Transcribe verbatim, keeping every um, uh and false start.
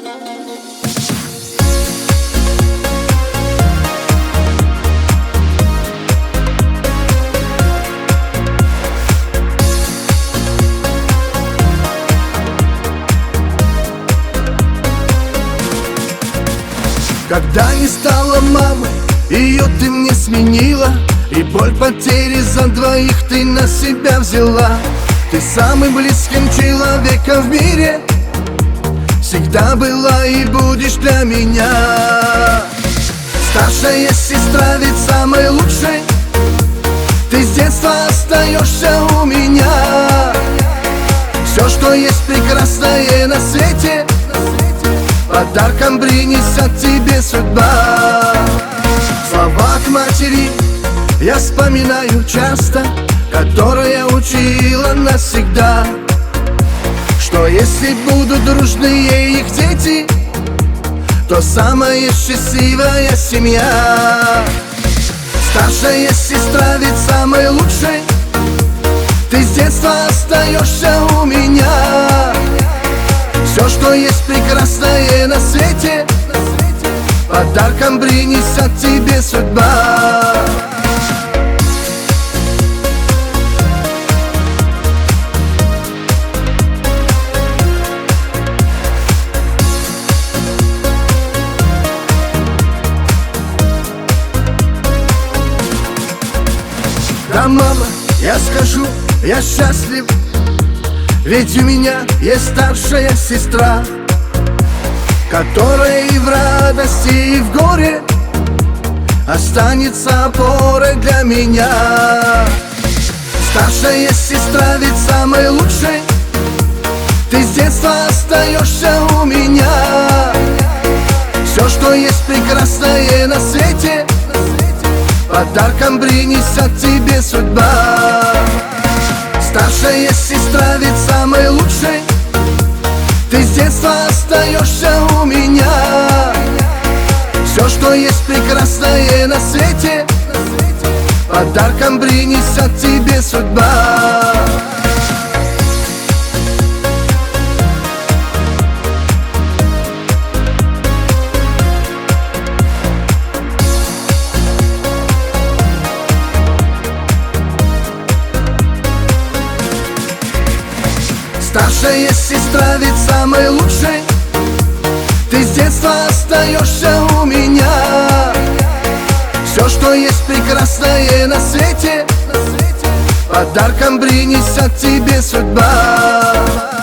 Когда не стала мамой, ее ты мне сменила, и боль потери за двоих ты на себя взяла. Ты самым близким человеком в мире всегда была и будешь для меня. Старшая сестра ведь самая лучшая, ты с детства остаешься у меня. Все, что есть прекрасное на свете, подарком принесет тебе судьба. Слова к матери я вспоминаю часто, которая учила навсегда, что если будут дружные их дети, то самая счастливая семья. Старшая сестра ведь самая лучшая, ты с детства остаешься у меня. Все, что есть прекрасное на свете, подарком принесет тебе судьба. Да, мама, я скажу, я счастлив, ведь у меня есть старшая сестра, которая и в радости, и в горе останется опорой для меня. Старшая сестра ведь самая лучшая, ты с детства остаешься у меня. Все, что есть прекрасное на свете, подарком принесет тебе судьба. Старшая сестра ведь самая лучшая, ты с детства остаешься у меня. Все, что есть прекрасное на свете, подарком принесет тебе судьба. Старшая сестра ведь самая лучшая, ты с детства остаешься у меня. Все, что есть прекрасное на свете, подарком принесет тебе судьба.